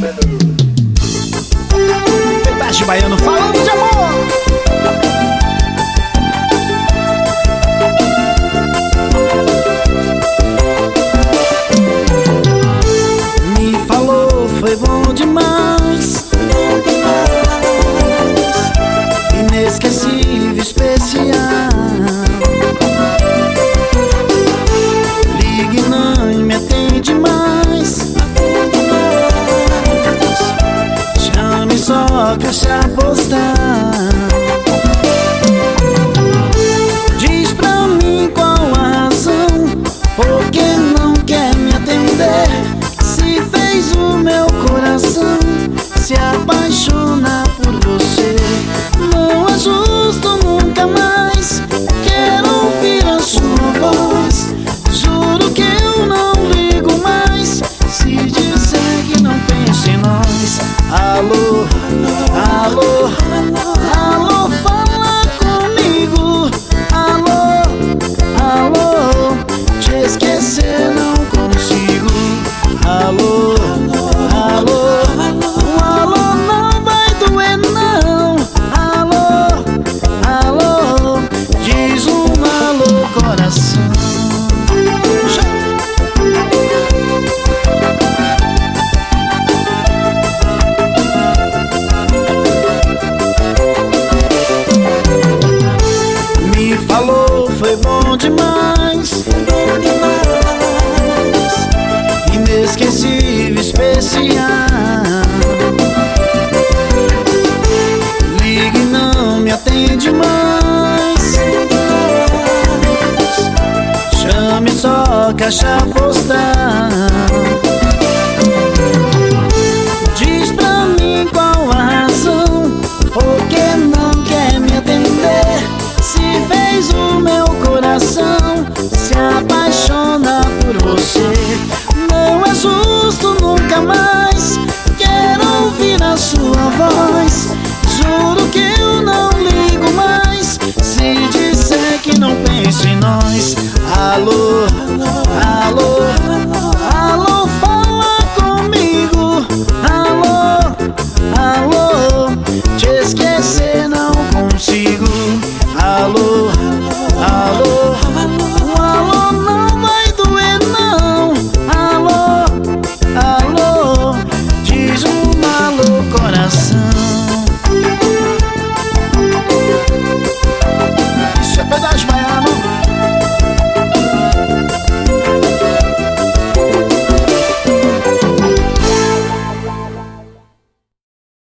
Pedaço baiano falando de amor. Me falou, foi bom demais, inesquecível, especial. Ligue não e me atende mais, chame só caixa postal. Diz pra mim qual a razão, por que não quer me atender? Se fez o meu coração se apaixonar por você. Não é justo, nunca mais quero ouvir a sua voz. Juro que eu não ligo mais se disser que não penso em nós. Alô, alô, alô, fala comigo. Alô, alô, te esquecer não consigo. Alô, alô, o alô não vai doer não. Alô, alô, diz um alô coração. Me falou, foi bom demais, inesquecível, especial. Ligue não me atende mais, chame só caixa postal. Diz pra mim qual a razão, por que não quer me atender? Se fez o meu coração se apaixona por você. Não é justo, nunca mais quero ouvir a sua voz. Juro que eu não ligo mais se disser que não penso em nós. Alô, alô,